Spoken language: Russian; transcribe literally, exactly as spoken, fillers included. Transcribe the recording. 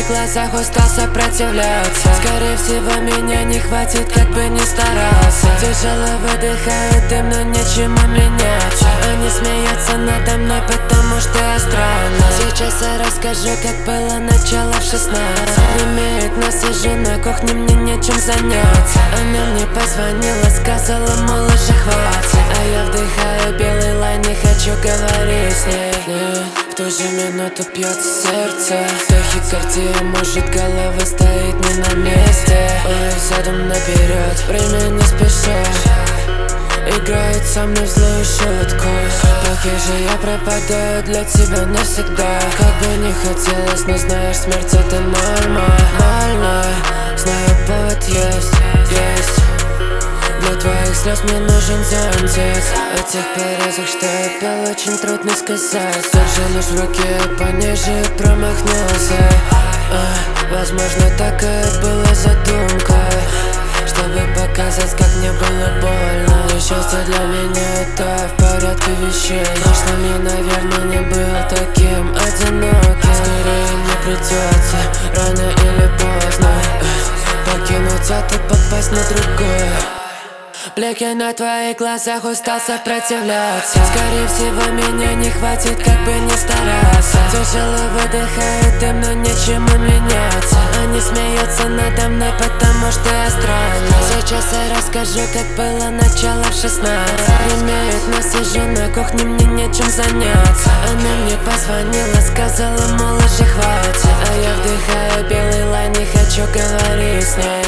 твоих глазах устал сопротивляться. Скорее всего меня не хватит, как бы ни старался. Тяжело выдыхает дым, но нечему меняться. Они смеются надо мной, потому что я странный. Сейчас я расскажу, как было начало в шестнадцать. Имеет, но сижу на кухне, мне нечем заняться. Она мне позвонила, сказала, мол, уже хватит. А я вдыхаю белый лай, не хочу говорить с ней. Нет, в ту же минуту бьется сердце. Тахикардия, может, голова стоит не на месте. Ой, задом наперед, время не спеша. Играют со мной в злую шутку. Похоже, я пропадаю для тебя навсегда. Как бы не хотелось, но знаешь, смерть это нормально. Знаю, повод есть, есть. Для твоих слез мне нужен зонтик. О тех порезах, что я пел, очень трудно сказать. Держу нож в руке, пониже промахнулся. а, Возможно, такая была задумка, чтобы показать, как мне было больно. И счастье для меня это в порядке вещей. В прошлом я, наверное, не был таким одиноким. Скорее мне придется рано или поздно покинуть это, попасть на другое. Блики на твоих глазах, устал сопротивляться. Скорее всего меня не хватит, как бы ни старался. Тяжело выдыхает дым, но нечему меняться. Они смеются надо мной, потому что я странный. Сейчас я расскажу, как было начало в шестнадцать. Имеет, но сижу на кухне, мне нечем заняться. Она мне позвонила, сказала, мол, уже хватит. А я вдыхаю белый лай, не хочу говорить с ней.